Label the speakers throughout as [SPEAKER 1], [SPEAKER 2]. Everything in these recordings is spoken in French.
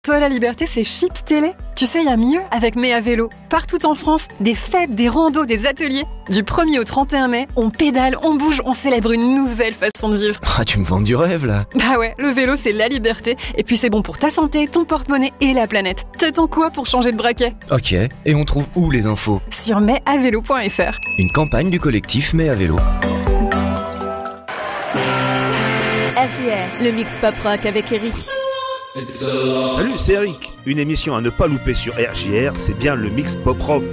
[SPEAKER 1] Toi, la liberté, c'est Chips Télé. Tu sais, il y a mieux avec Mai à vélo. Partout en France, des fêtes, des randos, des ateliers. Du 1er au 31 mai, on pédale, on bouge, on célèbre une nouvelle façon de vivre.
[SPEAKER 2] Ah, tu me vends du rêve, là.
[SPEAKER 1] Bah ouais, le vélo, c'est la liberté. Et puis c'est bon pour ta santé, ton porte-monnaie et la planète. T'attends quoi pour changer de braquet ?
[SPEAKER 2] Ok, et on trouve où les infos ?
[SPEAKER 1] Sur maisavélo.fr.
[SPEAKER 2] Une campagne du collectif Mai à vélo.
[SPEAKER 3] RJR, le mix pop-rock avec Eric.
[SPEAKER 4] Salut, c'est Eric. Une émission à ne pas louper sur RJR, c'est bien le mix pop-rock.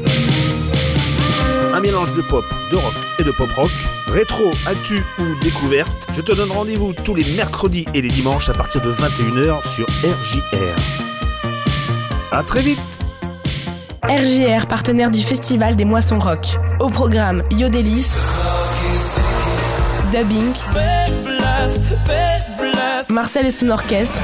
[SPEAKER 4] Un mélange de pop, de rock et de pop-rock, rétro, actu ou découverte. Je te donne rendez-vous tous les mercredis et les dimanches à partir de 21h sur RJR. À très vite.
[SPEAKER 5] RJR, partenaire du Festival des Moissons Rock. Au programme Yodelis, Dubbing, Marcel et son orchestre,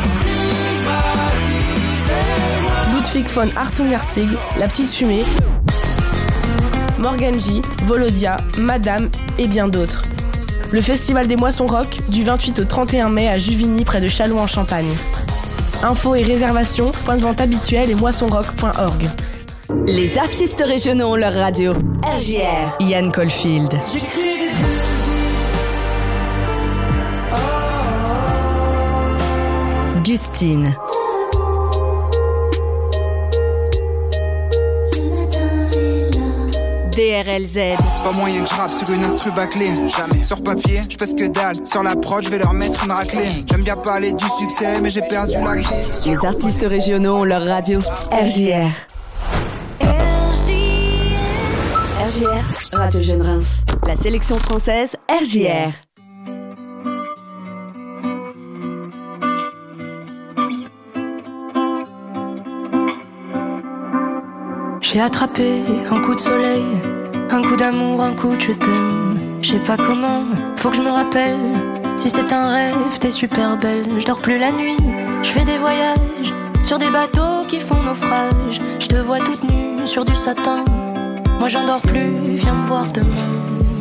[SPEAKER 5] Ludwig von Hartung-Herzig, La Petite Fumée, Morgan J, Volodia, Madame et bien d'autres. Le Festival des Moissons Rock du 28 au 31 mai à Juvigny près de Châlons en Champagne. Infos et réservations, point de vente habituel et moissonrock.org.
[SPEAKER 3] Les artistes régionaux ont leur radio. RJR. Yann Caulfield. Gustine. DRLZ.
[SPEAKER 6] Pas moyen que je rappe sur une instru bâclée. Jamais. Sur papier, je pèse que dalle. Sur la prod, je vais leur mettre une raclée. J'aime bien parler du succès, mais j'ai perdu la clé.
[SPEAKER 3] Les artistes régionaux ont leur radio. RJR. RJR, Radio Jeune Reims. La sélection française, RJR.
[SPEAKER 7] J'ai attrapé un coup de soleil, un coup d'amour, un coup de je t'aime. Je sais pas comment, faut que je me rappelle. Si c'est un rêve, t'es super belle. Je dors plus la nuit, je fais des voyages sur des bateaux qui font naufrage. Je te vois toute nue sur du satin. Moi j'en dors plus, viens me voir demain.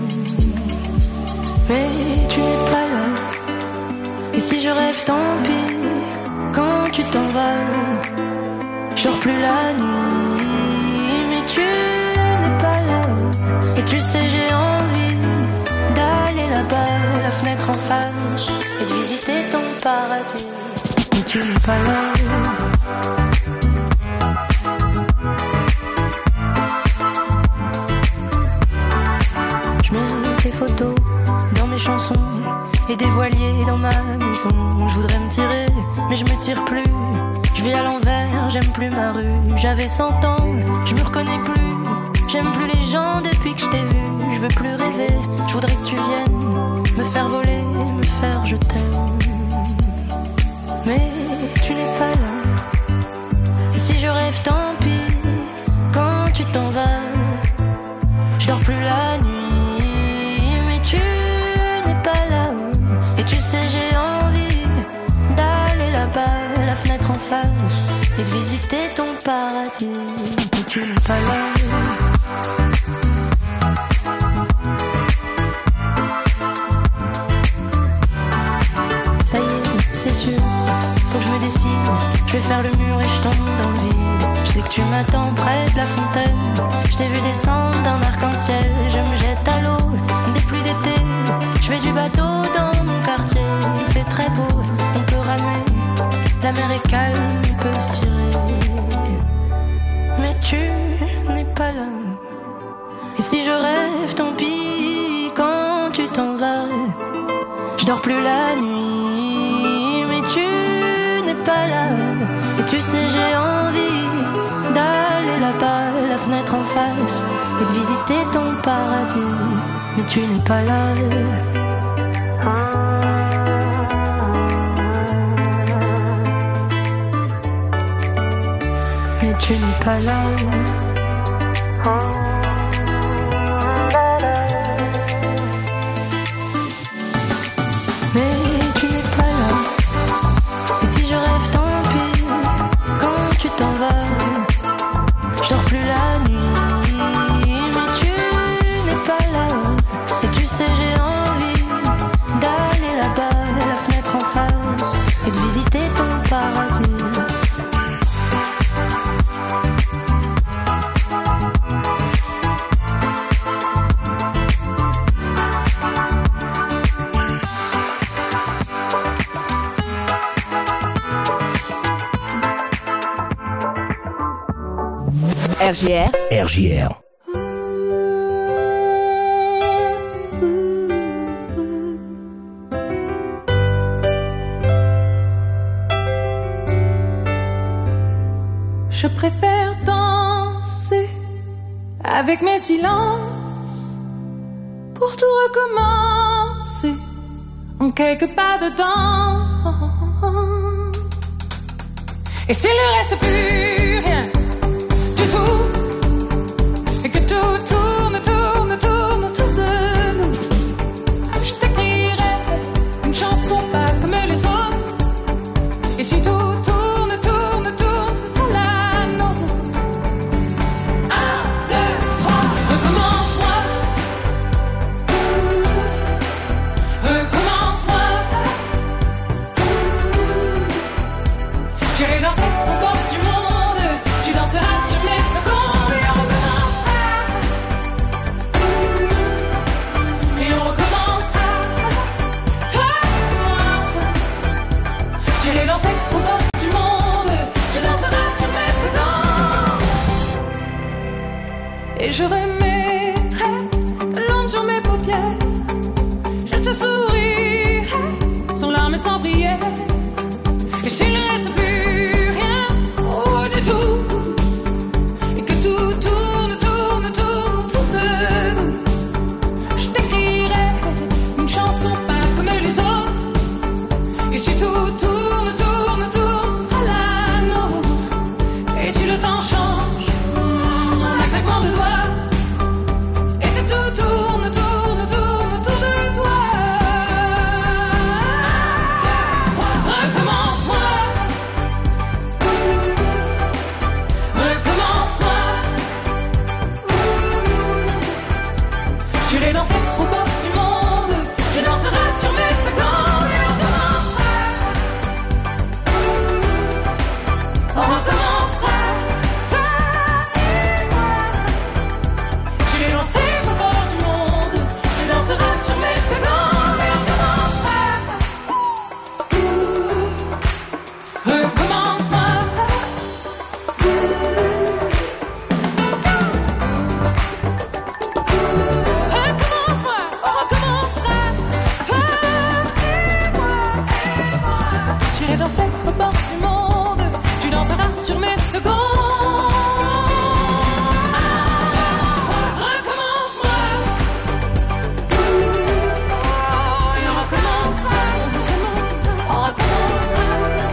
[SPEAKER 7] Mais tu n'es pas là. Et si je rêve, tant pis. Quand tu t'en vas, je dors plus la nuit. Mais tu n'es pas là. Et tu sais j'ai envie d'aller là-bas, la fenêtre en face, et de visiter ton paradis. Mais tu n'es pas là. Des photos dans mes chansons et des voiliers dans ma maison. Je voudrais me tirer, mais je me tire plus. Je vis à l'envers, j'aime plus ma rue. J'avais 100 ans, je me reconnais plus. J'aime plus les gens depuis que je t'ai vu. Je veux plus rêver, je voudrais que tu viennes me faire voler, me faire je t'aime. Mais tu n'es pas là. Et si je rêve, tant pis. Quand tu t'en vas, je dors plus la nuit. Tu n'es pas là. Et tu sais j'ai envie d'aller là-bas, la fenêtre en face, et de visiter ton paradis. Mais tu n'es pas là. Ça y est, c'est sûr, faut que je me décide. Je vais faire le mur et je tombe dans le vide. Je sais que tu m'attends près de la fontaine. Je t'ai vu descendre d'un arc-en-ciel. Je me jette à l'eau des pluies d'été. Je fais du bateau dans mon quartier. Il fait très beau, on peut ramer. La mer est calme, on peut se tirer. Mais tu n'es pas là. Et si je rêve, tant pis. Quand tu t'en vas, je dors plus la nuit. Mais tu n'es pas là. Et tu sais j'ai envie d'aller là-bas, la fenêtre en face, et de visiter ton paradis. Mais tu n'es pas là. Mais tu n'es pas là. Mais tu n'es pas là. Et si je rêve, tant pis. Quand tu t'en vas, je dors plus la nuit. Mais tu n'es pas là. Et tu sais j'ai envie d'aller là-bas, la fenêtre en face, et de visiter ton paradis.
[SPEAKER 3] RJR.
[SPEAKER 8] RJR.
[SPEAKER 9] Je préfère danser avec mes silences pour tout recommencer en quelques pas dedans. Et s'il ne reste plus rien du tout, et que tout tourne, tourne, tourne autour de nous, je t'écrirai une chanson pas comme les autres. Et si tout tourne, tourne, tourne, ce sera la nôtre. 1, 2, 3, recommence-moi. Recommence-moi. J'irai danser au bord du monde, tu danseras sur mes secondes et on recommencera. Et on recommencera, toi et moi. J'irai danser au bord du monde, tu danseras sur mes secondes. Et je remettrai de l'onde sur mes paupières, je te sourirai sans larmes et sans prière. Et s'il ne reste plus rien, oh du tout, et que tout tourne, tourne, tourne autour de nous, je t'écrirai une chanson pas comme les autres. Et si tout tourne, tourne, tourne, ce sera la nôtre. Et si le temps change, un claquement de doigts, et que tout tourne, tourne, tourne autour de toi. Recommence-moi. Recommence-moi. J'irai danser au bord du monde, je danserai sur mes secondes et on recommencera. On recommencera, toi et moi. J'irai danser au bord du monde, je danserai sur mes secondes et on recommencera. Recommence-moi. Recommence-moi, on recommencera, toi et moi. J'irai danser au bord du monde, tu danseras sur mes secondes. Recommence-moi. Et on recommencera, on recommencera.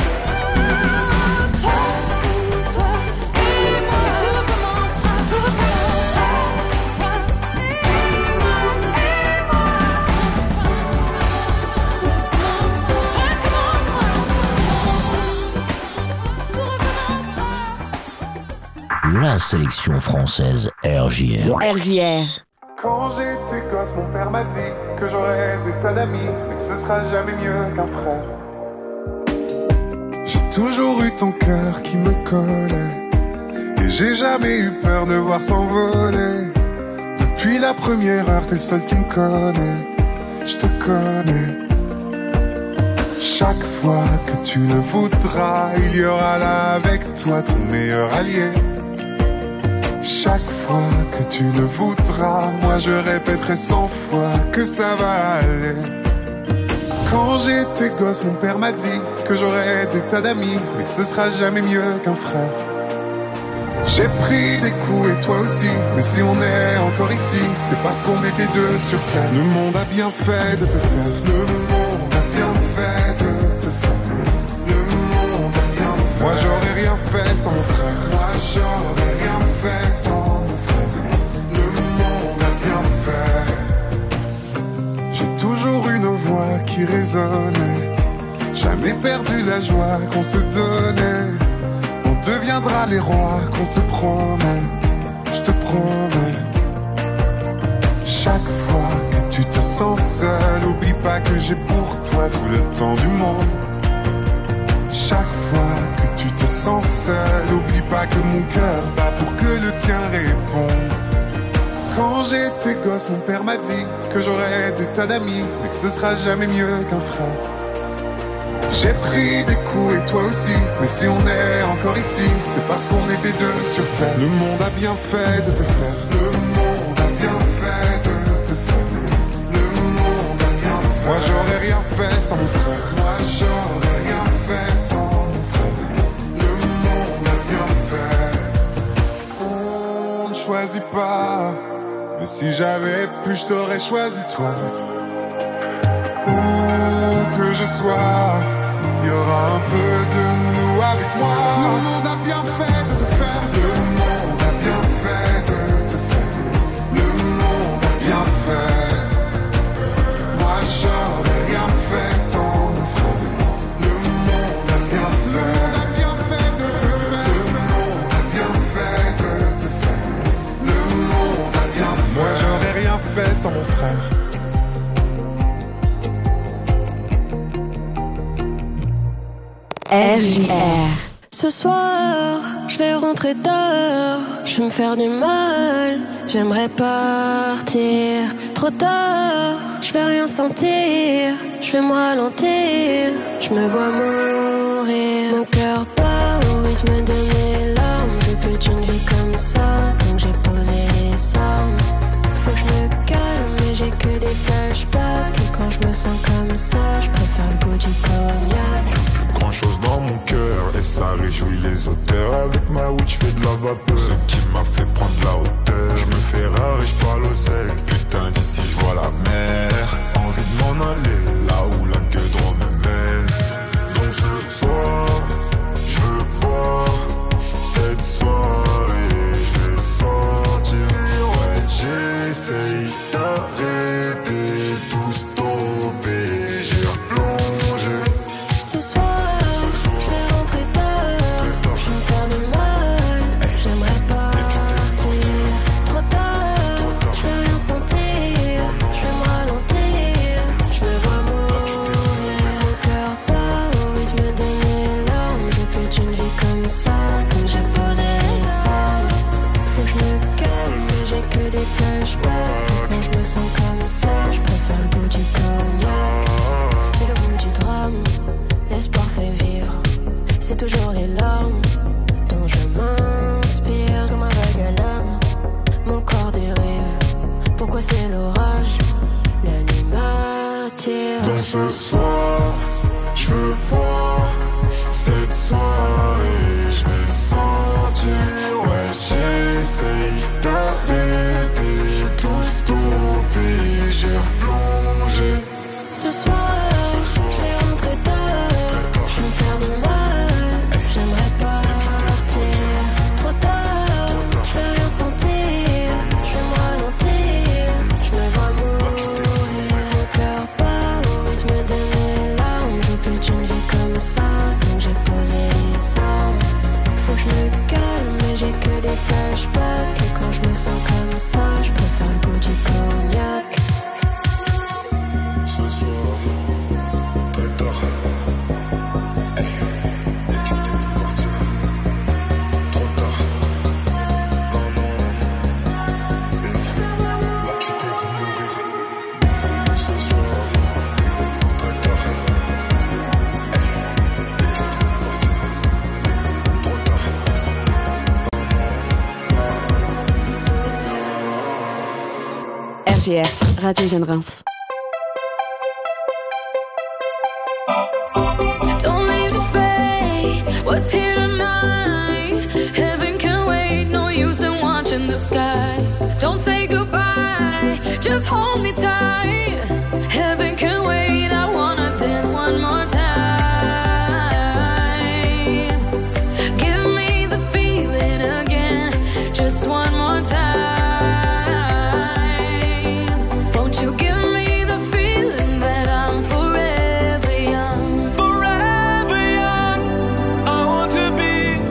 [SPEAKER 9] Toi et moi. Et tout recommencera, tout recommencera. Toi et moi,
[SPEAKER 8] La sélection française RJR.
[SPEAKER 3] RJR.
[SPEAKER 10] Quand j'étais gosse, mon père m'a dit que j'aurais des tas d'amis, mais que ce sera jamais mieux qu'un frère. J'ai toujours eu ton cœur qui me collait, et j'ai jamais eu peur de voir s'envoler. Depuis la première heure, t'es le seul qui me connaît, je te connais. Chaque fois que tu le voudras, il y aura là avec toi ton meilleur allié. Chaque fois que tu le voudras, moi je répéterai 100 fois que ça va aller. Quand j'étais gosse, mon père m'a dit que j'aurais des tas d'amis, mais que ce sera jamais mieux qu'un frère. J'ai pris des coups et toi aussi, mais si on est encore ici, c'est parce qu'on était deux sur terre. Le monde a bien fait de te faire. Le monde a bien fait de te faire. Le monde a bien fait. Moi j'aurais rien fait sans mon frère. Moi j'aurais rien fait sans mon frère. Le monde a bien fait. J'ai toujours une voix qui résonnait, jamais perdu la joie qu'on se donnait. On deviendra les rois qu'on se promet, je te promets. Chaque fois que tu te sens seul, oublie pas que j'ai pour toi tout le temps du monde. Chaque fois que tu te sens seul, oublie pas que mon cœur bat pour que le tien réponde. Quand j'étais gosse, mon père m'a dit que j'aurais des tas d'amis, mais que ce sera jamais mieux qu'un frère. J'ai pris des coups et toi aussi. Mais si on est encore ici, c'est parce qu'on était deux sur terre. Le monde a bien fait de te faire. Le monde a bien fait de te faire. Le monde a bien fait. Moi j'aurais rien fait sans mon frère. Moi j'aurais rien fait sans mon frère. Le monde a bien fait. On ne choisit pas. Mais si j'avais pu, je t'aurais choisi toi. Où que je sois, il y aura un peu de nous avec moi. Le monde a bien fait de te faire. Le monde a bien fait de te faire. Le monde a bien fait. Moi j'aurais rien fait sans mon frère. Le monde a bien fait. Le monde a bien fait de te faire. Le monde a bien fait de te faire. Le monde a bien fait. Moi j'aurais rien fait sans mon frère.
[SPEAKER 11] RJR. Ce soir, je vais rentrer tard, je vais me faire du mal, j'aimerais partir. Trop tard, je vais rien sentir, je vais me ralentir, je me vois mourir. Mon cœur bat au rythme de mes larmes, je veux plus d'une vie comme ça, tant que j'ai posé les armes. Faut que je me calme, mais j'ai que des flashbacks, et quand je me sens comme ça, je préfère le goût du cognac.
[SPEAKER 12] Grand chose dans mon cœur et ça réjouit les auteurs. Avec ma weed j'fais de la vapeur, ce qui m'a fait prendre la hauteur. Je me fais rare et j'parle au sec. Putain d'ici j'vois la mer. Envie de m'en aller là où la gueudron me mène. Donc ce soir j'veux boire cette soirée, j'vais sortir. Ouais j'essaye d'arrêter tout stopper. J'ai replongé.
[SPEAKER 11] Ce soir c'est toujours les larmes dont je m'inspire comme un vague à l'âme. Mon corps dérive. Pourquoi c'est l'orage? La nuit m'attire.
[SPEAKER 12] Donc ce soir, je veux boire cette soirée, je vais sentir. Ouais, j'essaye d'arrêter tout stopper. J'ai replongé.
[SPEAKER 11] Ce soir, je vais rentrer tard, je vais me faire du mal, j'aimerais partir. Trop tard, je vais rien sentir, je vais me ralentir, je me vois mourir. Mon cœur bat au rythme de mes larmes, je veux plus d'une vie comme ça, donc j'ai posé les armes. Faut que je me calme, mais j'ai que des flashbacks, et quand je me sens comme ça, je préfère le goût du cognac.
[SPEAKER 12] Ce soir, très tard. Hey, et tu t'es vu partir. Trop tard. Non, non, là tu t'es vu mourir. Ce soir, très tard. Hey, et tu t'es vu partir. Trop tard.
[SPEAKER 3] RJR, Radio Jeune Reims.
[SPEAKER 9] Don't leave the fate, what's here tonight? Heaven can wait, no use in watching the sky. Don't say goodbye, just hold me tight. Heaven can wait, I wanna dance one more time. Give me the feeling again, just one more time. Won't you give me the feeling that I'm forever young?
[SPEAKER 13] Forever young, I want to be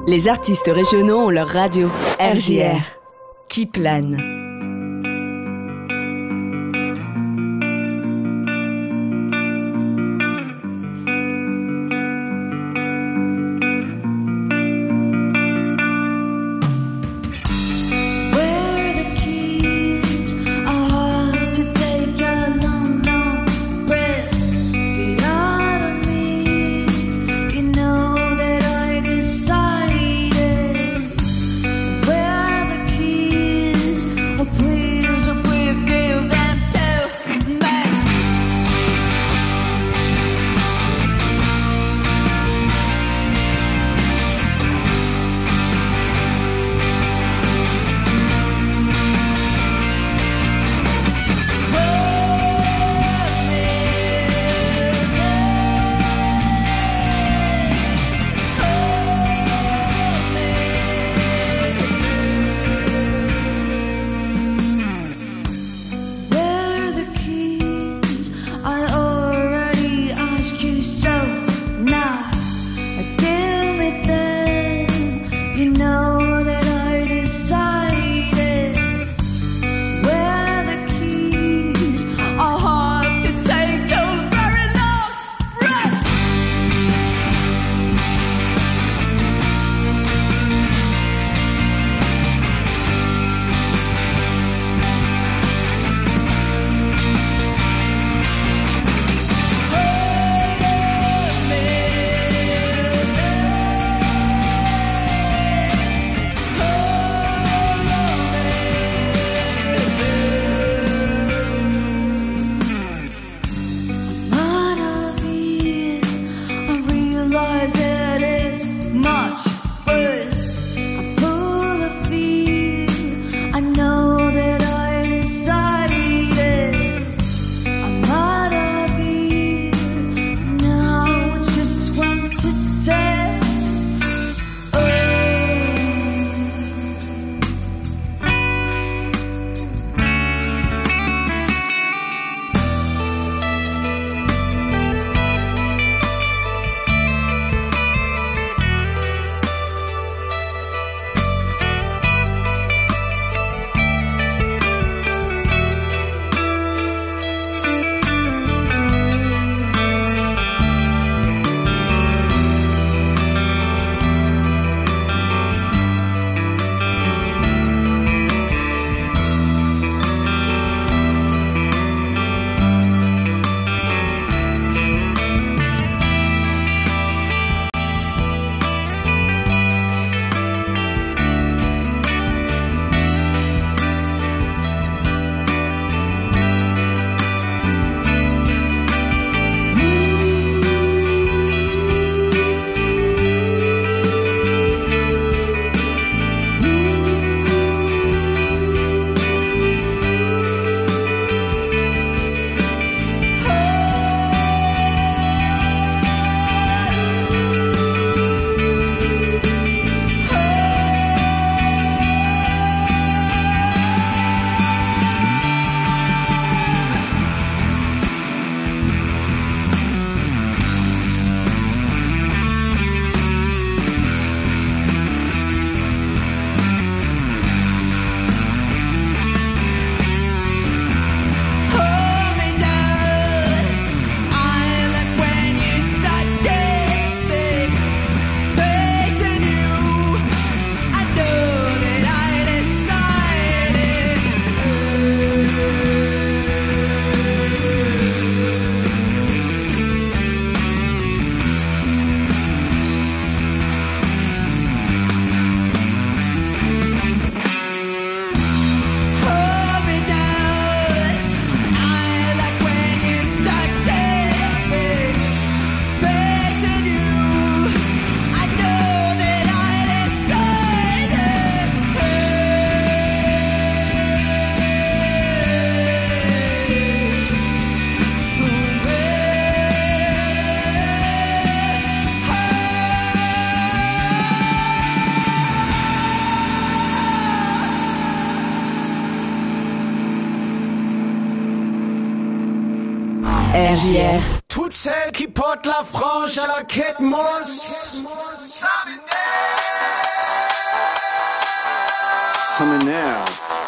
[SPEAKER 3] Les artistes régionaux ont leur radio. RJR. Qui plane. RJR.
[SPEAKER 13] Toutes celles qui portent la frange à la quête Moss. Ça m'énerve.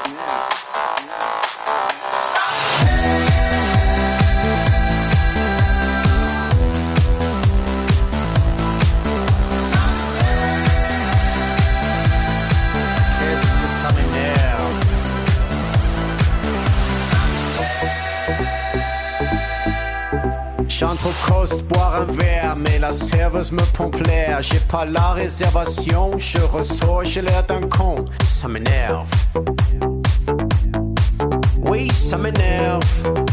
[SPEAKER 14] J'entre au coast boire un verre, mais la serveuse me pompe l'air. J'ai pas la réservation, je ressors, j'ai l'air d'un con. Ça m'énerve. Oui, ça m'énerve.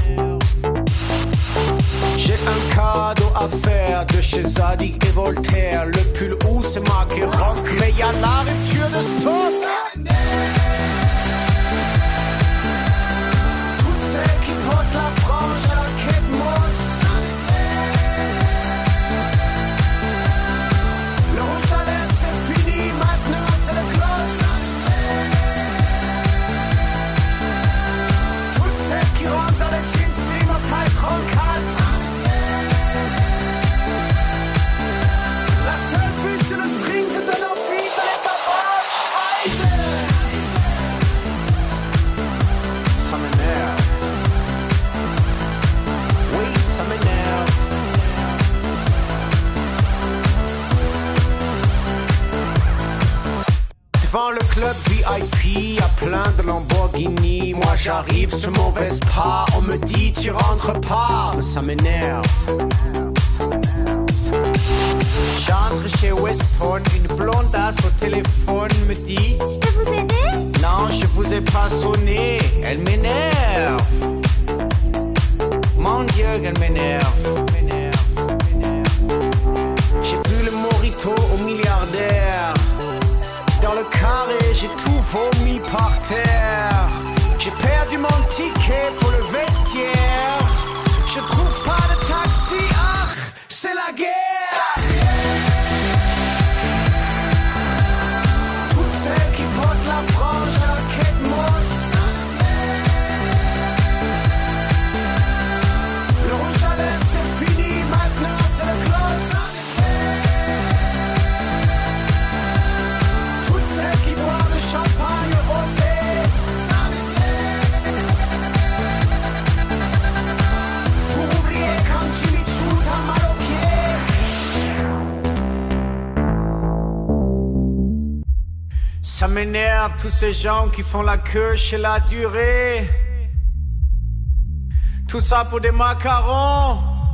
[SPEAKER 14] J'ai un cadeau à faire de chez Zadig et Voltaire. Le pull où c'est marqué rock, mais y'a la rupture de stock. Toutes celles qui portent la frange à la quête mousse. Le rouge à lèvres c'est fini, maintenant c'est le gloss. Toutes celles qui rentrent dans les jeans slim en taille 34. La seule vue sur le string te donne envie de les savoir. Ça m'énerve. Oui, ça m'énerve. Devant le club VIP, y'a plein de Lamborghini. Moi j'arrive sur mon Vespa, on me dit tu rentres pas. Ça m'énerve. J'entre chez Weston, une blondasse au téléphone me dit: je peux vous aider? Non, je vous ai pas sonné. Elle m'énerve. Mon Dieu, qu'elle m'énerve. J'ai bu le mojito au milliardaire. Dans le carré, j'ai tout vomi par terre. J'ai perdu mon ticket pour le vestiaire. Je trouve pas de taxi, ah, c'est la guerre. Toutes celles qui portent la frange à la quête mousse. Le rouge à lèvres c'est fini, maintenant c'est le gloss. Toutes celles qui boivent le champagne rosé. Pour oublier quand Jimmy Choo t'a mal au pied. Ça m'énerve tous ces gens qui font la queue chez la durée. Tout ça pour des macarons.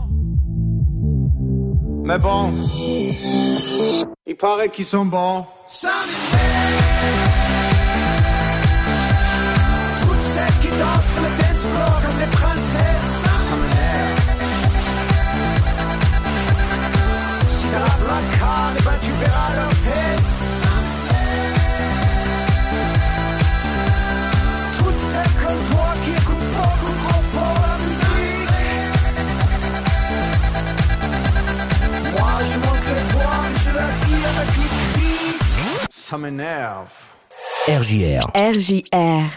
[SPEAKER 14] Mais bon, il paraît qu'ils sont bons. Ça m'énerve. Toutes celles qui dansent sur le dance floor comme des princesses. Ça m'énerve. Si t'as la black card, eh ben tu verras leurs fesses. Toutes celles comme toi qui écoutent beaucoup trop fort la musique. Moi je manque les voix, mais je la dis avec les cris. Ça m'énerve.
[SPEAKER 8] RJR.
[SPEAKER 3] RJR.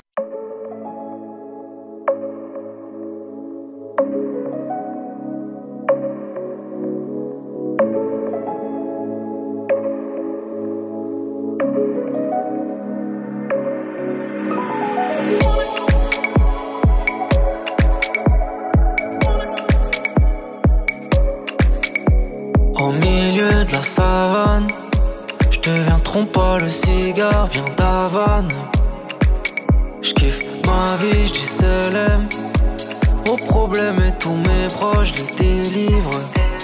[SPEAKER 15] Au milieu de la savane, je deviens trompe-pas, le cigare vient d'Havane. J'kiffe ma vie, j'dis salam aux problèmes et tous mes proches, les délivre.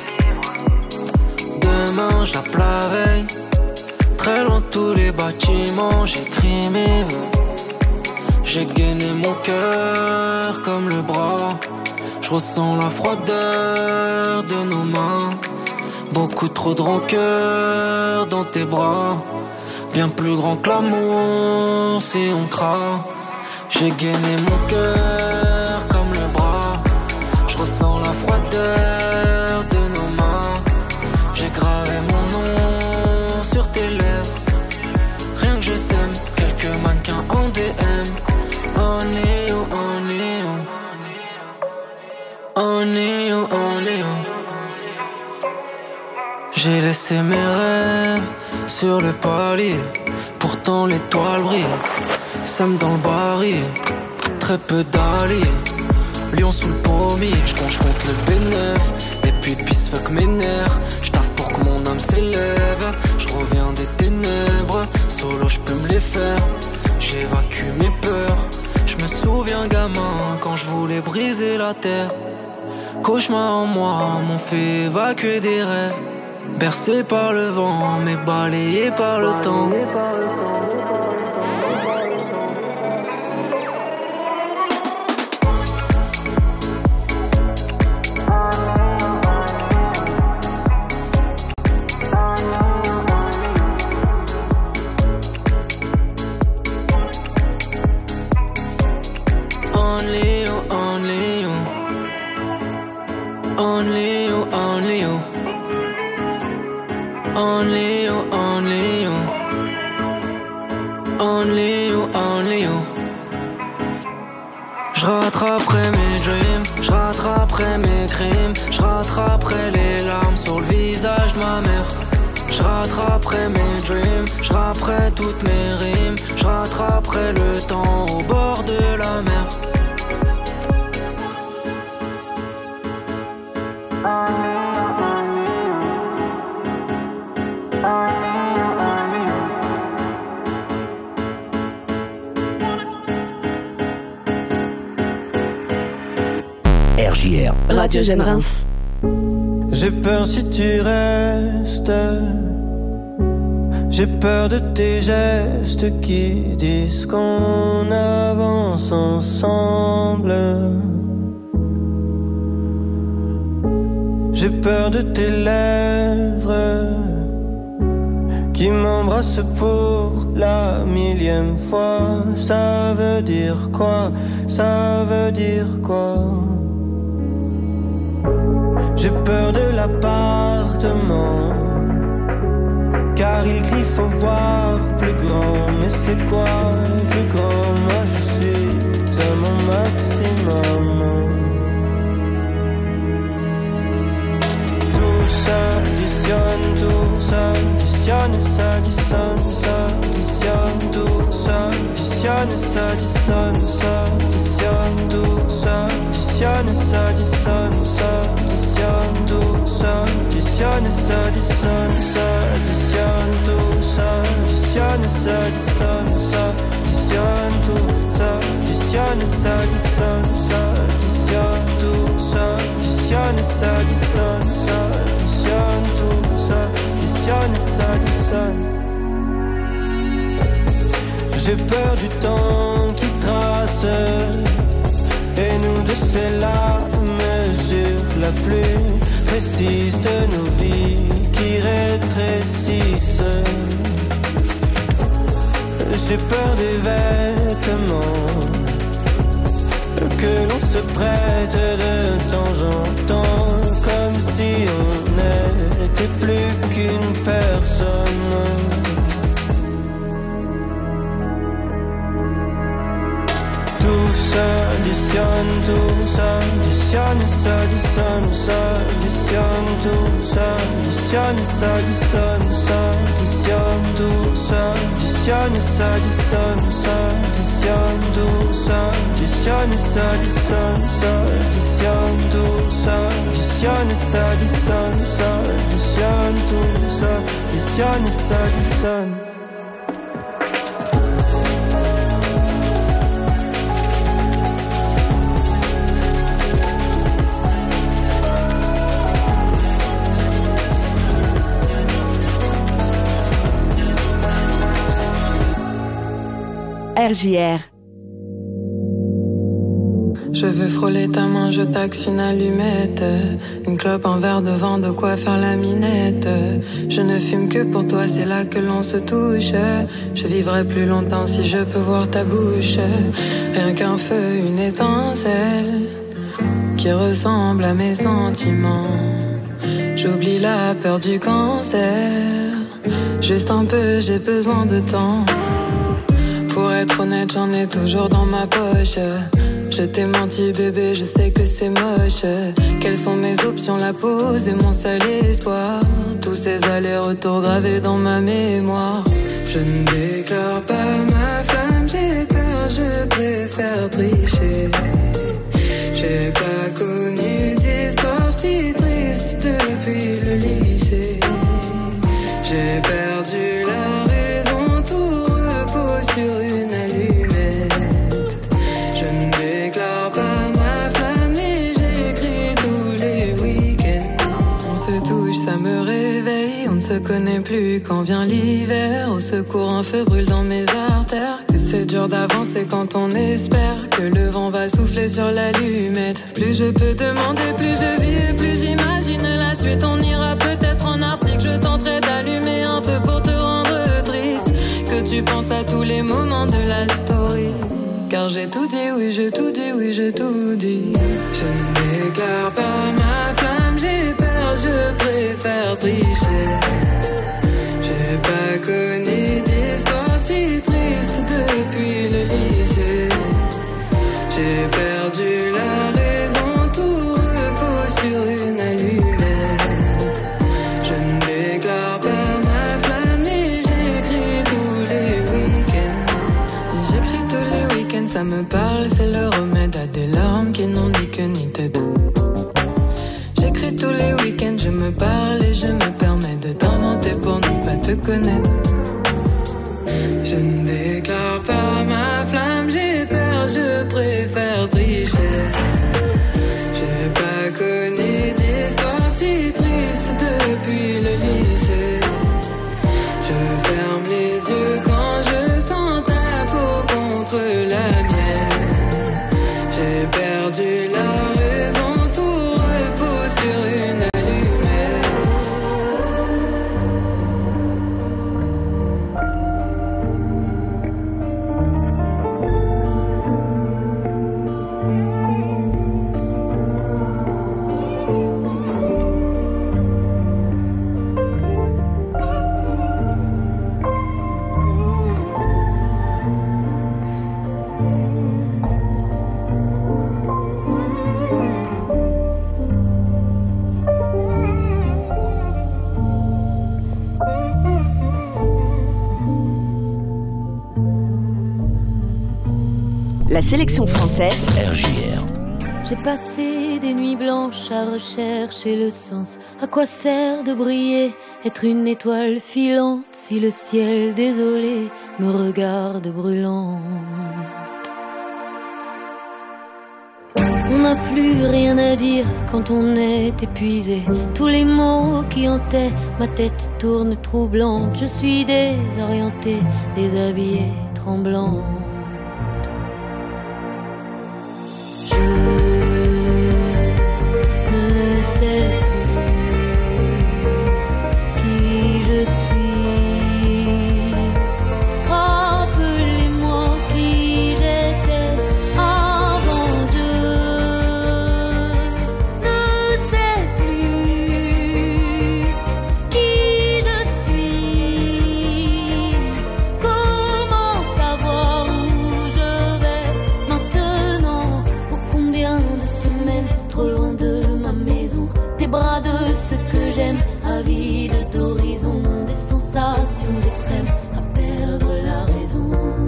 [SPEAKER 15] Demain j'appelle la veille, très loin de tous les bâtiments, j'écris mes vœux. J'ai gainé mon cœur comme le bras, je ressens la froideur de nos mains. Beaucoup trop de rancœur dans tes bras, bien plus grand que l'amour si on craint. J'ai gainé mon cœur comme le bras, je ressens la froideur de nos mains. J'ai gravé mon nom sur tes lèvres, rien que je sème, quelques mannequins en DM. Only you, only you, only you, only you. J'ai laissé mes rêves sur le palier, pourtant l'étoile brille. Somme dans le baril, très peu d'alliés. Lion sous le pommier, je compte le B9. Et puis fuck mes nerfs. J'taffe pour que mon âme s'élève. Je reviens des ténèbres, solo j'peux me les faire. J'évacue mes peurs. Je me souviens gamin quand je voulais briser la terre. Cauchemar en moi m'ont fait évacuer des rêves. Bercé par le vent, mais balayé par le temps. J'rattraperai mes dreams, j'rattraperai mes crimes, j'rattraperai les larmes sur le visage de ma mère. J'rattraperai mes dreams, j'rattraperai toutes mes rimes, j'rattraperai le temps au bord de la mer.
[SPEAKER 8] RJR,
[SPEAKER 3] Radio Jeune Reims.
[SPEAKER 13] J'ai peur si tu restes. J'ai peur de tes gestes qui disent qu'on avance ensemble. J'ai peur de tes lèvres qui m'embrassent pour la 1000e fois. Ça veut dire quoi? Ça veut dire quoi? J'ai peur de l'appartement, car il crie faut voir plus grand. Mais c'est quoi plus grand? Moi je suis à mon maximum. Tout s'additionne, tout s'additionne, s'additionne, s'additionne. Tout s'additionne, s'additionne, s'additionne. Tout s'additionne, s'additionne, s'additionne. Tout s'additionne, s'additionne, s'additionne. Tout s'additionne, s'additionne, s'additionne. Tout s'additionne, s'additionne, s'additionne. Tout s'additionne, s'additionne, s'additionne. Tout s'additionne, s'additionne. J'ai peur du temps qui trace, et nous deux c'est la mesure la plus précise de nos vies qui rétrécissent. J'ai peur des vêtements que l'on se prête de temps en temps, comme si on n'était plus qu'une personne. Tout s'additionne, tout s'additionne, s'additionne, s'additionne. Tout s'additionne, s'additionne, s'additionne. Tout s'additionne, s'additionne, s'additionne. Tout s'additionne, s'additionne, s'additionne. Tout s'additionne, s'additionne, s'additionne. Tout s'additionne, s'additionne.
[SPEAKER 3] RJR.
[SPEAKER 16] Je veux frôler ta main, je taxe une allumette. Une clope, un verre de vin, de quoi faire la minette. Je ne fume que pour toi, c'est là que l'on se touche. Je vivrai plus longtemps si je peux voir ta bouche. Rien qu'un feu, une étincelle qui ressemble à mes sentiments. J'oublie la peur du cancer. Juste un peu, j'ai besoin de temps. Pour être honnête, j'en ai toujours dans ma poche. Je t'ai menti bébé, je sais que c'est moche. Quelles sont mes options, la pause est mon seul espoir. Tous ces allers-retours gravés dans ma mémoire. Je ne déclare pas ma flamme, j'ai peur je préfère tricher. J'ai pas connu d'histoire si triste depuis le lycée. J'ai perdu la raison, tout repose sur une allumette. Je ne déclare pas ma flamme et j'écris tous les week-ends. On se touche, ça me réveille, on ne se connaît plus quand vient l'hiver. Au secours, un feu brûle dans mes artères. Que c'est dur d'avancer quand on espère que le vent va souffler sur l'allumette. Plus je peux demander, plus je vis et plus j'imagine la suite. On ira peut-être en Arctique, je tenterai d'allumer un feu pour te rendre triste. Que tu penses à tous les moments de la story. Car j'ai tout dit, oui, j'ai tout dit, oui, j'ai tout dit. Je ne déclare pas ma flamme, j'ai peur, je préfère tricher. J'ai pas connu d'histoire si triste depuis le lycée. J'ai perdu la raison, tout repose sur une allumette. Je ne déclare pas ma flamme et j'écris tous les week-ends. Et j'écris tous les week-ends, ça me parle, c'est le remède à des larmes qui n'ont ni queue ni tête. J'écris tous les week-ends, je me parle et je me permets de t'inventer pour ne pas te connaître. Je ne déclare pas ma flamme, j'ai peur, je préfère tricher. J'ai pas connu d'histoire si triste depuis le lycée. Je ferme les yeux quand je sens ta peau contre la mienne. J'ai perdu la raison, tout repose sur une allumette.
[SPEAKER 3] La sélection française
[SPEAKER 8] RJR.
[SPEAKER 7] J'ai passé des nuits blanches à rechercher le sens. À quoi sert de briller, être une étoile filante, si le ciel désolé me regarde brûlante? On n'a plus rien à dire quand on est épuisé. Tous les mots qui hantaient ma tête tournent troublante. Je suis désorientée, déshabillée, tremblante. Je ne sais plus qui je suis. Rappelez-moi qui j'étais avant. Je ne sais plus qui je suis. Comment savoir où je vais maintenant? Combien de semaines trop loin de ma maison, des bras de ceux que j'aime, avides d'horizon, des sensations extrêmes, à perdre la raison.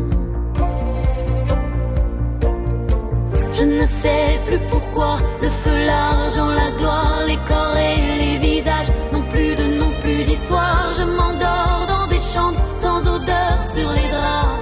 [SPEAKER 7] Je ne sais plus pourquoi, le feu, l'argent, la gloire, les corps et les visages n'ont plus de nom, plus d'histoire. Je m'endors dans des chambres sans odeur sur les draps.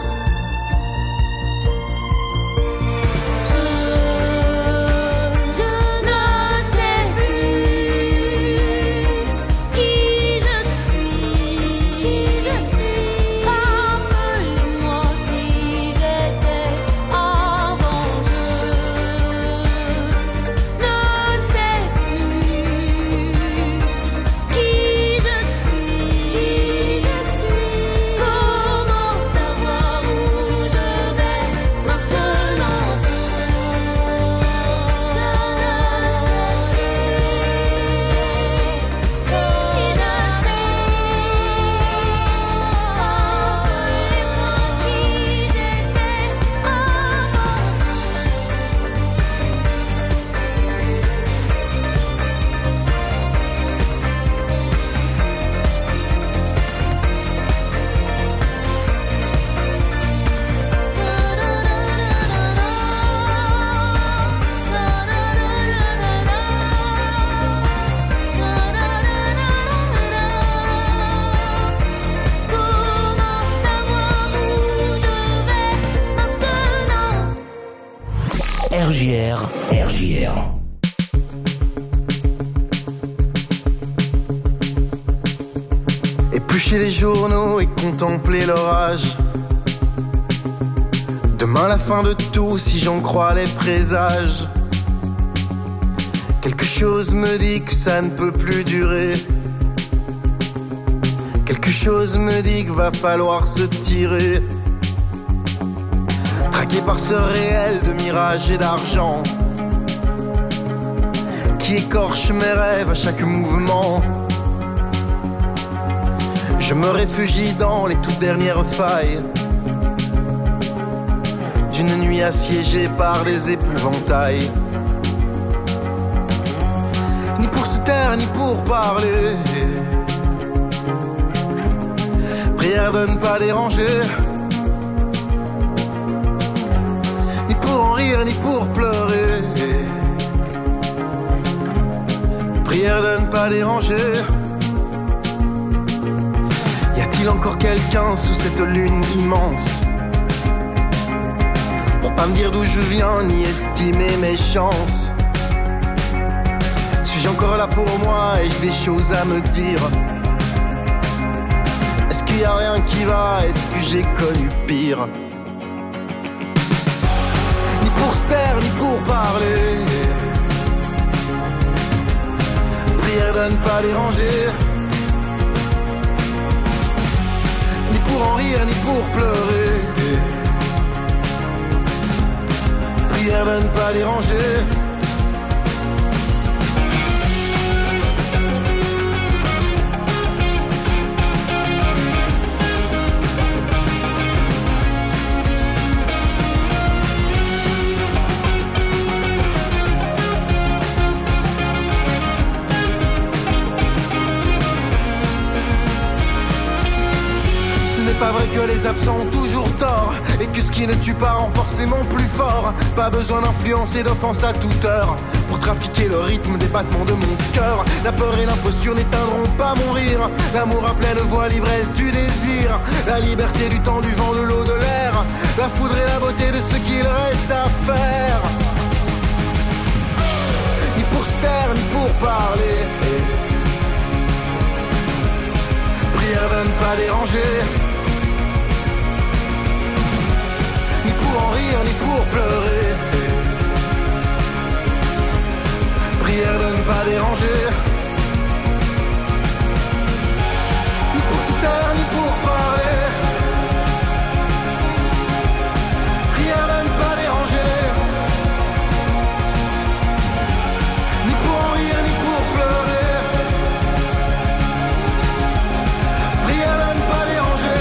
[SPEAKER 8] RJR.
[SPEAKER 17] Éplucher les journaux et contempler l'orage. Demain la fin de tout si j'en crois les présages. Quelque chose me dit que ça ne peut plus durer. Quelque chose me dit qu'il va falloir se tirer. Traqué par ce réel de mirage et d'argent qui écorche mes rêves à chaque mouvement. Je me réfugie dans les toutes dernières failles d'une nuit assiégée par des épouvantails. Ni pour se taire, ni pour parler. Prière de ne pas déranger. Ni pour en rire, ni pour pleurer. Prière de ne pas déranger. Y a-t-il encore quelqu'un sous cette lune immense pour pas me dire d'où je viens, ni estimer mes chances? Suis-je encore là pour moi? Ai-je des choses à me dire? Est-ce qu'il y a rien qui va? Est-ce que j'ai connu pire? Ni pour se taire, ni pour parler. Prière de ne pas déranger. Ni pour en rire, ni pour pleurer. Prière de ne pas déranger. Pas vrai que les absents ont toujours tort et que ce qui ne tue pas rend forcément plus fort. Pas besoin d'influence et d'offense à toute heure pour trafiquer le rythme des battements de mon cœur. La peur et l'imposture n'éteindront pas mon rire. L'amour à pleine voix, l'ivresse du désir. La liberté du temps, du vent, de l'eau, de l'air. La foudre et la beauté de ce qu'il reste à faire. Ni pour se taire, ni pour parler. Prière de ne pas déranger. Ni pour en rire, ni pour pleurer. Prière de ne pas déranger. Ni pour se taire, ni pour parler. Prière de ne pas déranger. Ni pour en rire, ni pour pleurer. Prière de ne pas déranger.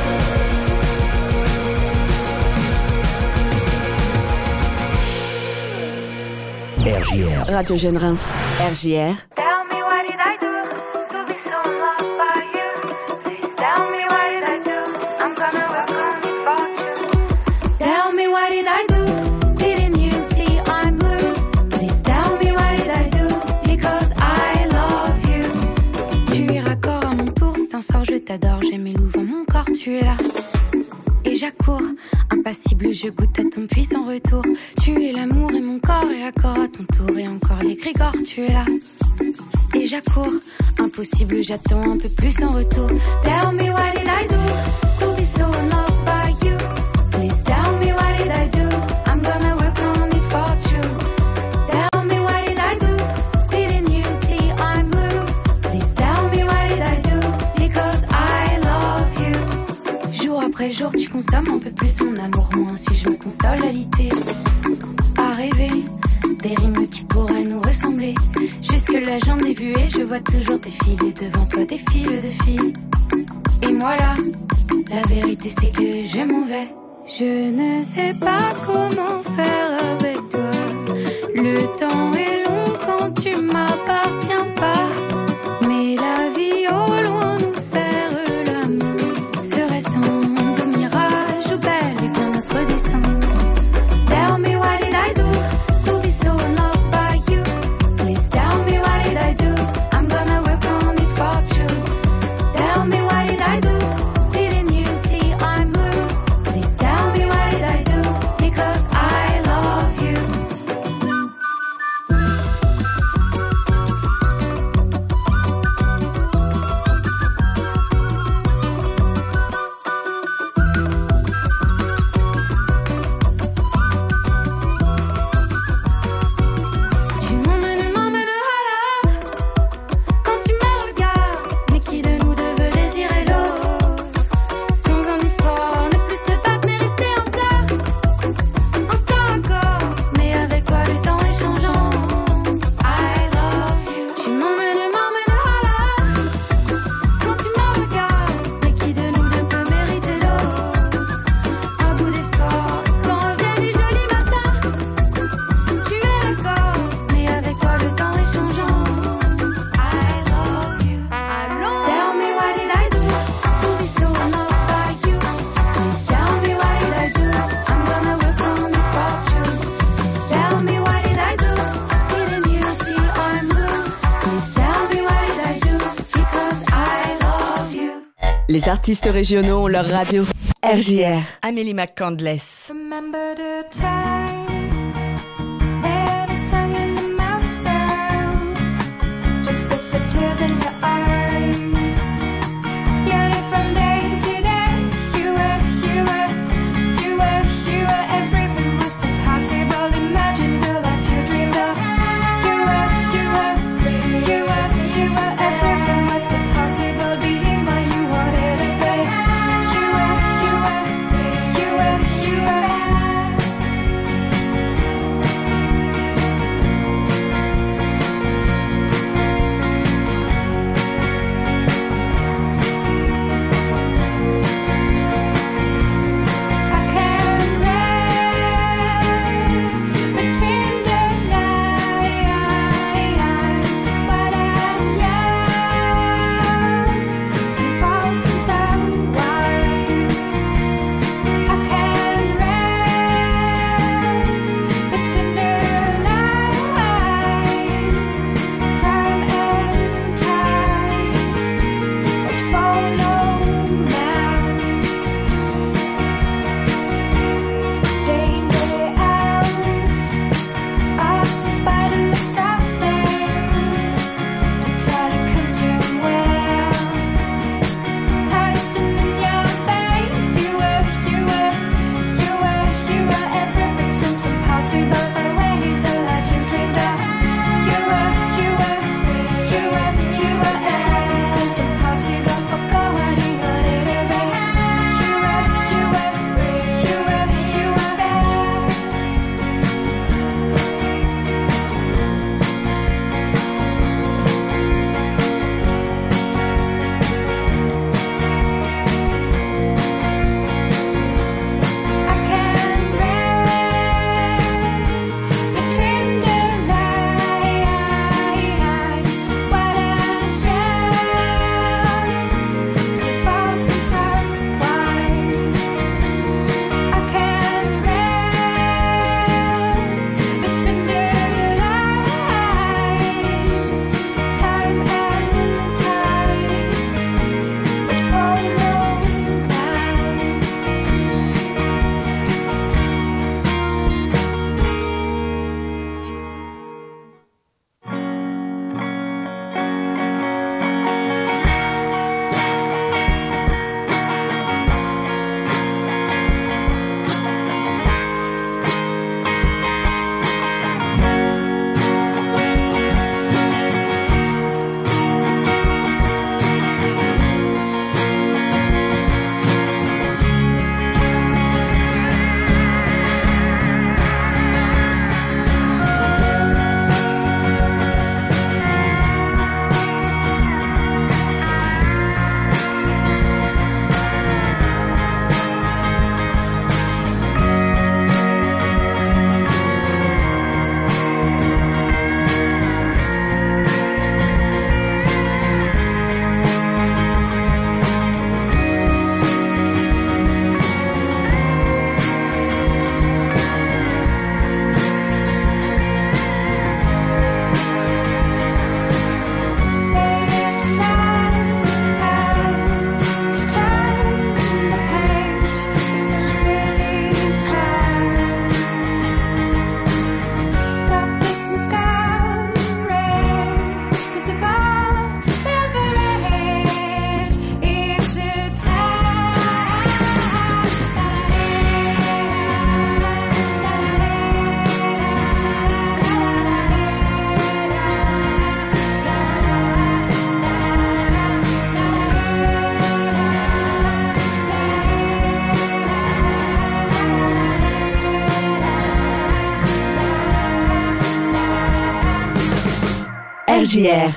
[SPEAKER 8] RJR.
[SPEAKER 3] Radio Jeune Reims. RJR.
[SPEAKER 9] Tell me what did I do to be so loved by you? Please tell me what did I do? I'm gonna work on it for you. Tell me what did I do? Didn't you see I'm blue? Please tell me what did I do? Because I love you. Tu es raccord à mon tour, c'est un sort, je t'adore. J'ai mes loups en mon corps, tu es là. Et j'accours, impassible, je goûte à ton puissant retour. Tu es l'amour et mon corps est accord à ton tour. Et encore les grégores, tu es là. Et j'accours, impossible, j'attends un peu plus en retour. Tell me what did I do to be so loved by you? Please tell me what did I do? I'm gonna work on it for you. Tell me what did I do? Didn't you see I'm blue? Please tell me what did I do? Because I love you. Jour après jour, tu consommes un peu plus mon amour. Moi, suis-je ma consolalité? À rêver des rimes qui pourraient nous ressembler. Jusque-là, j'en ai vu et je vois toujours défiler devant toi des fils de filles. Et moi là, la vérité c'est que je m'en vais. Je ne sais pas comment faire avec toi. Le temps est long quand tu m'appartiens pas. Mais la vie au loin nous serre la main. Serait-ce un doux mirage ou bel et bien notre dessein? Tell me what did I do to be so loved by you? Please tell me what did I do? I'm gonna work on it for you. Tell me what did I do? Didn't you see I'm blue? Please tell me what did I do? Because I love
[SPEAKER 3] Les artistes régionaux ont leur radio. RJR. Amélie McCandless.
[SPEAKER 9] Remember the time that I sang in the mountains, just with the tears in your eyes. Yeah, from day to day, you were everything was impossible. Imagine the life you dreamed of. You were everything was impossible. Being what you wanted to be. You were.
[SPEAKER 3] RJR.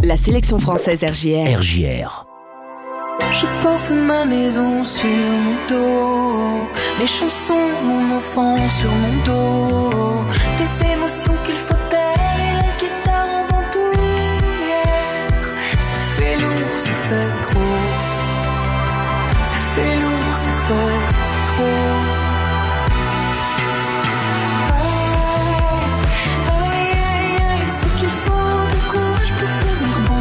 [SPEAKER 3] La sélection française RJR.
[SPEAKER 8] RJR.
[SPEAKER 7] Je porte ma maison sur mon dos, mes chansons, mon enfant sur mon dos, des émotions qu'il faut taire et la guitare en bandoulière. Ça fait lourd, ça fait trop. Ça fait lourd, ça fait trop. Aïe, aïe, aïe, c'est qu'il faut du courage pour tenir bon.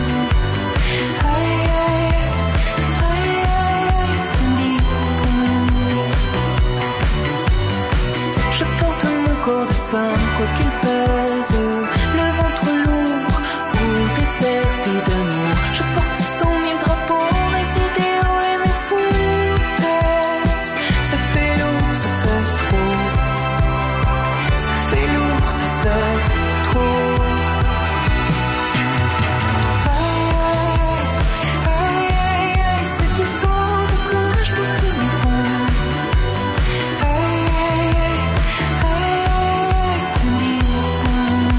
[SPEAKER 7] Aïe, aïe, tenir bon. Je porte mon corps de femme, quoi qu'il pèse, le ventre lourd ou déserté d'amour. Je porte 100 000 drapeaux, mes idéaux et mes foutaises. Ça fait lourd, ça fait trop. Ça fait lourd, ça fait trop. Aïe, aïe, aïe, c'est qu'il faut du courage pour tenir bon. Aïe, aïe, tenir bon.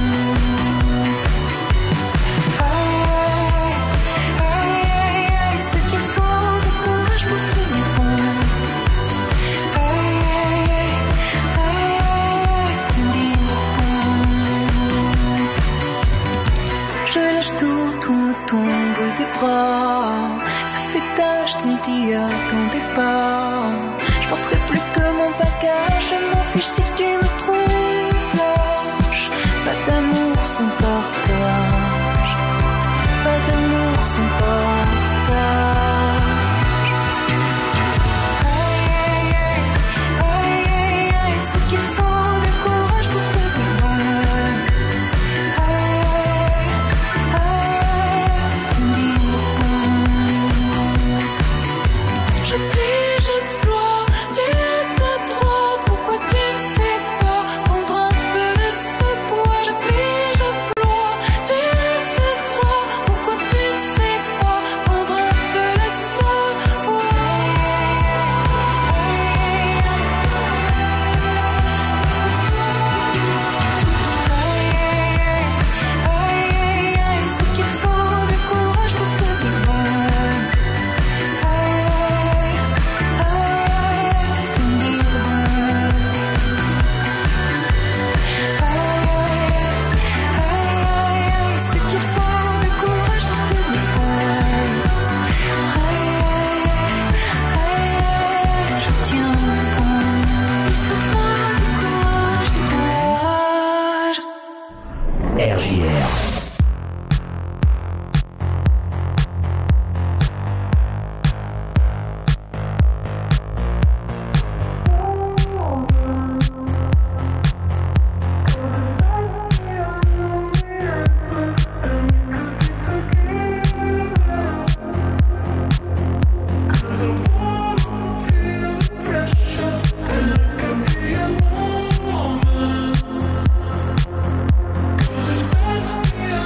[SPEAKER 7] Aïe, aïe, c'est qu'il faut du courage pour tenir bon. Aïe, tenir bon. Je lâche tout me tombe des bras. Ça fait tâche, tu ne t'y attendais pas. Je porterai plus que mon bagage. Je m'en fiche si tu me trouves lâche. Pas d'amour sans partage. Pas d'amour sans partage. Aïe, aïe, aïe, aïe, aïe, c'est qu'il faut du courage pour tenir bon. Aïe, tenir bon. Je plie, je ploie, tu restes à trois. Pourquoi tu ne sais pas prendre un peu de ce poids? Je plie, je ploie, tu restes à trois. Pourquoi tu ne sais pas prendre un peu de ce poids? Aïe, aïe, c'est qu'il faut du courage pour tenir bon. Aïe, tenir bon. Aïe, c'est qu'il faut du courage pour tenir bon. Aïe, je tiens bon. Il faudra du courage, du courage.
[SPEAKER 8] RJR.
[SPEAKER 12] Yeah.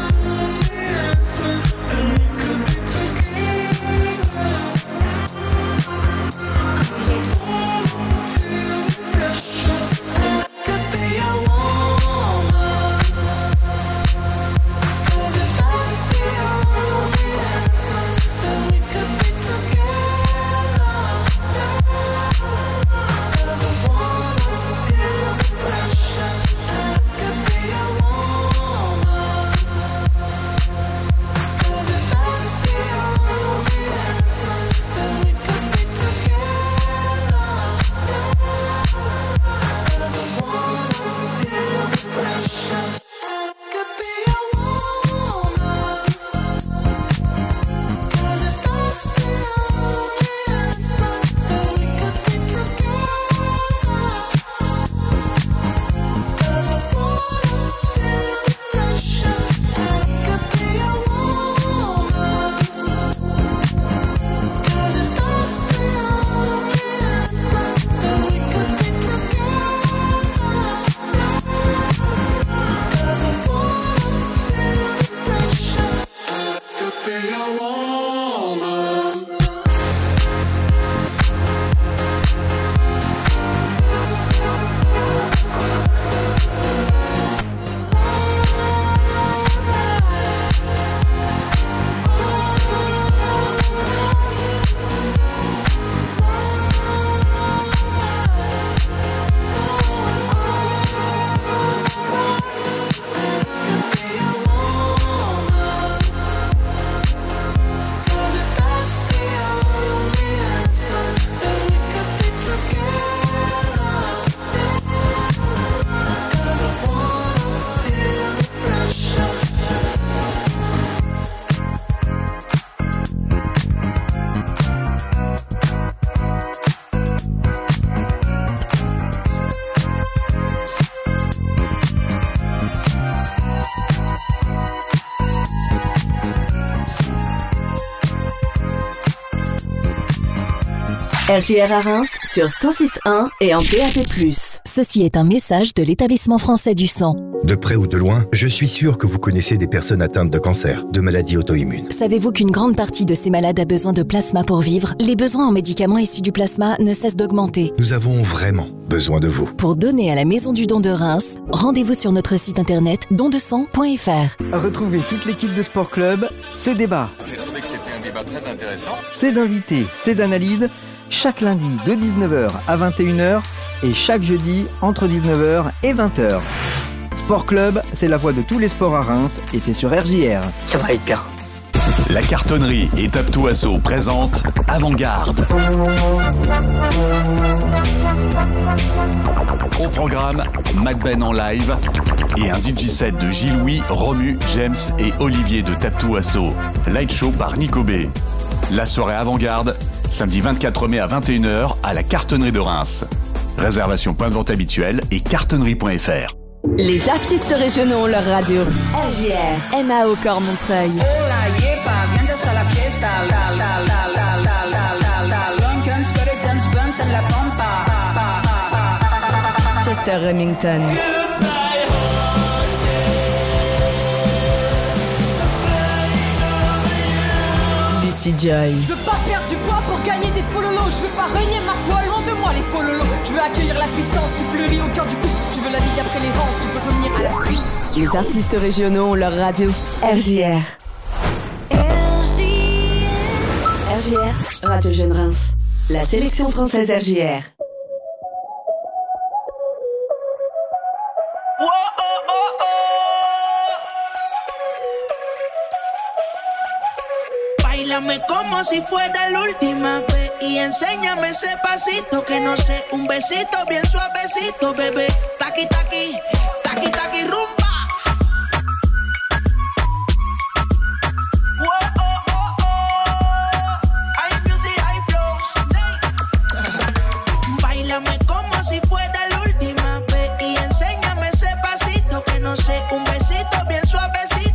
[SPEAKER 3] RJR à Reims sur 106.1 et en DAB+.
[SPEAKER 18] Ceci est un message de l'Établissement français du sang.
[SPEAKER 19] De près ou de loin, je suis sûr que vous connaissez des personnes atteintes de cancer, de maladies auto-immunes.
[SPEAKER 18] Savez-vous qu'une grande partie de ces malades a besoin de plasma pour vivre? Les besoins en médicaments issus du plasma ne cessent d'augmenter.
[SPEAKER 19] Nous avons vraiment besoin de vous.
[SPEAKER 18] Pour donner à la Maison du Don de Reims, rendez-vous sur notre site internet dondesang.fr.
[SPEAKER 20] Retrouvez toute l'équipe de Sport Club, ses débats.
[SPEAKER 21] J'ai trouvé que c'était un débat très intéressant.
[SPEAKER 20] Ses invités, ses analyses, chaque lundi de 19h à 21h et chaque jeudi entre 19h et 20h. Sport Club, c'est la voix de tous les sports à Reims et c'est sur RJR.
[SPEAKER 22] Ça va être bien.
[SPEAKER 23] La cartonnerie et Taptou Asso présente Avant-Garde. Au programme, Macben en live et un DJ set de Gilles-Louis, Romu, James et Olivier de Taptou Asso. Light show par Nico B. La soirée Avant-Garde, samedi 24 mai à 21h à la cartonnerie de Reims. Réservation point de vente habituelle et cartonnerie.fr.
[SPEAKER 3] Les artistes régionaux ont leur radio. RJR, MAO Corps Montreuil. Chester Remington. Lucy Joy.
[SPEAKER 24] Je veux pas perdre du poids pour gagner des fololos. Je veux pas renier ma foi, loin de moi les fololos. Je veux accueillir la puissance qui fleurit au cœur du coup. Je veux la vie après les rangs, tu peux revenir à la suite.
[SPEAKER 3] Les artistes régionaux ont leur radio. RJR. RJR, Radio Jeune Reims. La sélection française RJR.
[SPEAKER 25] Báilame como si fuera la última vez y enséñame ese pasito que no sé, un besito bien suavecito, bebé. Taqui, taqui, taqui, taqui, rum.